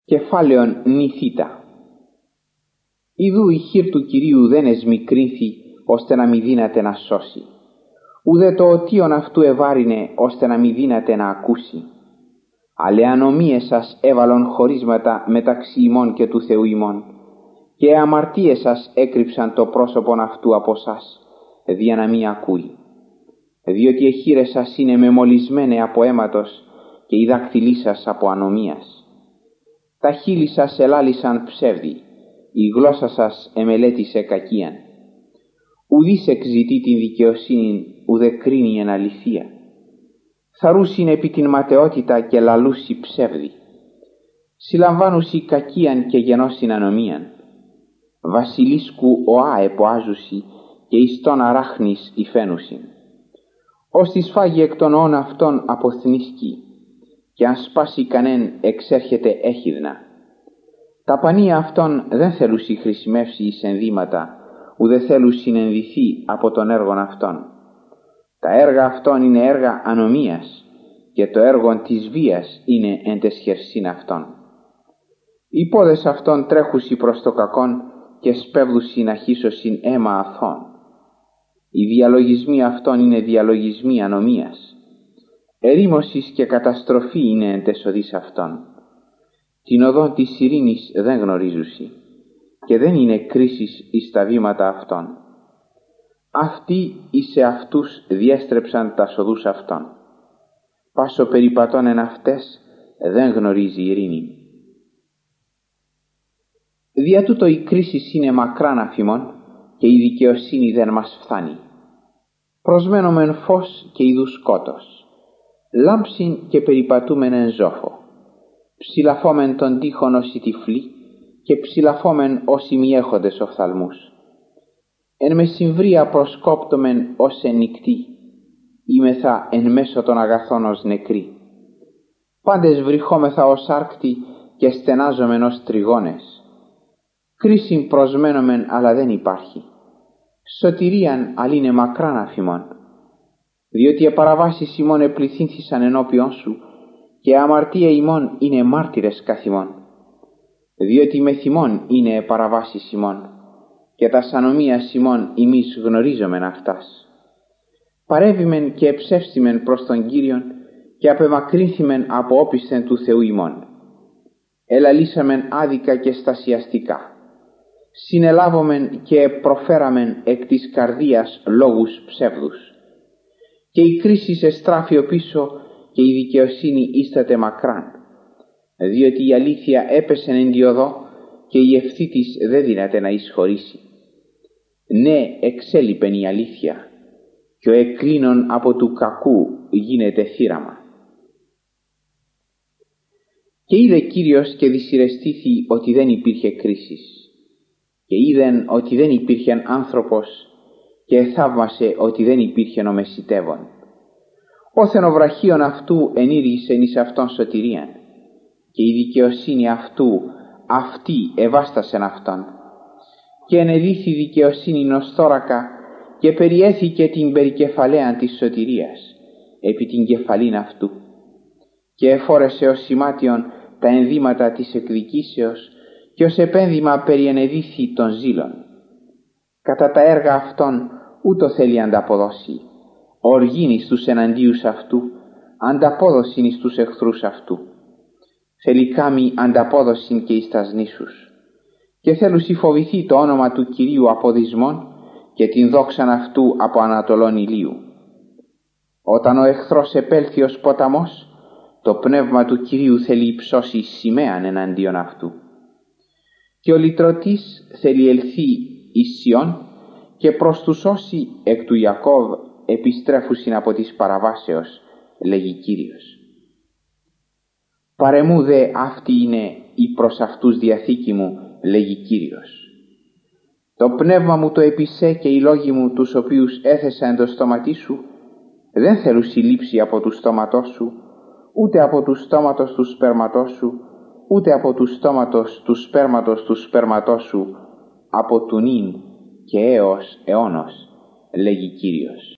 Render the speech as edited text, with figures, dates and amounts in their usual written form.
Κεφάλαιον νηθήτα. Ιδού η χείρ του Κυρίου δεν εσμικρύνθη, ώστε να μη δύναται να σώσει. Ουδέ το οτίον αυτού ευάρινε, ώστε να μη δύναται να ακούσει. Αλλά ανομίες σας έβαλον χωρίσματα μεταξύ ημών και του Θεού ημών, και αμαρτίες σας έκρυψαν το πρόσωπον αυτού από σας, δια να μη ακούει. Διότι οι χείλες σας είναι μεμολισμένε από αίματος, και οι δάκτυλοί σας από ανομίας. Τα χείλη σας ελάλησαν ψεύδι, η γλώσσα σας εμελέτησε κακίαν. Ουδής εξητεί την δικαιοσύνη, ουδε κρίνει εν αληθεία. Θαρούσιν επί την ματαιότητα και λαλούσι ψεύδι. Συλλαμβάνουσι κακίαν και γενώσιν ανομίαν. Βασιλίσκου οά εποάζουσι και εις τον αράχνης υφαίνουσιν. Ως της φάγει εκ των όν αυτών αποθνίσκει, και αν σπάσει κανέν εξέρχεται έχιδνα. Τα πανία αυτών δεν θέλουσι χρησιμεύσει εις ενδύματα, ουδε θέλουσιν ενδυθεί από τον έργον αυτών. Τα έργα αυτών είναι έργα ανομίας, και το έργον της βίας είναι εν τες χερσίν αυτών. Οι πόδες αυτών τρέχουσι προς το κακόν, και σπέβδουσι να χύσωσιν αίμα αθών. Οι διαλογισμοί αυτών είναι διαλογισμοί ανομίας. Ερήμωσης και καταστροφή είναι εν τες οδείς αυτών. Την οδόν της ειρήνης δεν γνωρίζουσι, και δεν είναι κρίσις εις τα βήματα αυτών. Αυτοί εις αυτούς διέστρεψαν τα οδούς αυτών. Πάσο περιπατών εν αυτές δεν γνωρίζει ειρήνη. Δια τούτο η κρίση είναι μακράν αφημών, και η δικαιοσύνη δεν μας φθάνει. Προσμένομεν φως και ειδού σκότος. Λάμψιν και περιπατούμεν εν ζόφο. Ψηλαφόμεν τον τείχον ως οι τυφλοί, και ψηλαφόμεν ως οι μη έχοντες οφθαλμούς. Εν μεσημβρία προσκόπτομεν ως εν νυκτή, είμεθα εν μέσω των αγαθών ως νεκροί. Πάντες βριχόμεθα ως άρκτη και στενάζομεν ως τριγώνες. Κρίσιν προσμένομεν, αλλά δεν υπάρχει. Σωτηρίαν αλλά είναι μακράν αφημών. Διότι οι παραβάσεις ημών επληθύνθησαν ενώπιον σου, και αμαρτία ημών είναι μάρτυρες καθ' ημών. Διότι με θυμών είναι παραβάσεις ημών, και τα ανομίας ημών ημείς γνωρίζομεν αυτάς. Παρέβημεν και εψεύστημεν προς τον Κύριον, και απεμακρύνθημεν από όπισθεν του Θεού ημών. Ελαλήσαμεν άδικα και στασιαστικά. Συνελάβομεν και προφέραμεν εκ της καρδίας λόγους ψεύδους. Και η κρίση εστράφει πίσω, και η δικαιοσύνη ίσταται μακράν. Διότι η αλήθεια έπεσε εν τη οδό, και η ευθύ της δεν δύναται να εισχωρήσει. Ναι, εξέλιπεν η αλήθεια, και ο εκκλίνων από του κακού γίνεται θύραμα. Και είδε Κύριος και δυσυρεστήθη ότι δεν υπήρχε κρίσης. Και είδεν ότι δεν υπήρχε άνθρωπος, και θαύμασε ότι δεν υπήρχε ο μεσητεύων. Όθεν ο βραχίων αυτού ενήργησεν εις αυτόν σωτηρίαν, και η δικαιοσύνη αυτού αυτή εβάστασεν αυτόν. Και ενεδίθη δικαιοσύνη ως θώρακα, και περιέθηκε την περικεφαλαίαν της σωτηρίας επί την κεφαλήν αυτού. Και εφόρεσε ως σημάτιον τα ενδύματα της εκδικήσεως, και ως επένδυμα περιενεδίθη των ζήλων. Κατά τα έργα αυτών ούτω θέλει ανταποδώσει. Οργήν εις τους εναντίους αυτού, ανταπόδοσιν εις τους εχθρούς αυτού. Θέλει κάμει ανταπόδοσιν και εις τας νήσους. Και θέλουσι φοβηθεί το όνομα του Κυρίου από δυσμών, και την δόξαν αυτού από ανατολών ηλίου. Όταν ο εχθρός επέλθει ως ποταμός, το πνεύμα του Κυρίου θέλει υψώσει σημαίαν εναντίον αυτού. Και ο λυτρωτής θέλει ελθεί εις Σιών, και προς τους όσοι εκ του Ιακώβ επιστρέφουσιν από της παραβάσεως, λέγει Κύριος. Παρεμού δε αυτή είναι η προς αυτούς διαθήκη μου, λέγει Κύριος. Το πνεύμα μου το επισέ, και οι λόγοι μου τους οποίους έθεσα εν το στόματί σου, δεν θέλουν συλλήψη από του στόματός σου, ούτε από του στόματος του σπέρματός σου, ούτε από του στόματος του σπέρματος του σπέρματός σου, από του νυν και έως αιώνος, λέγει Κύριος.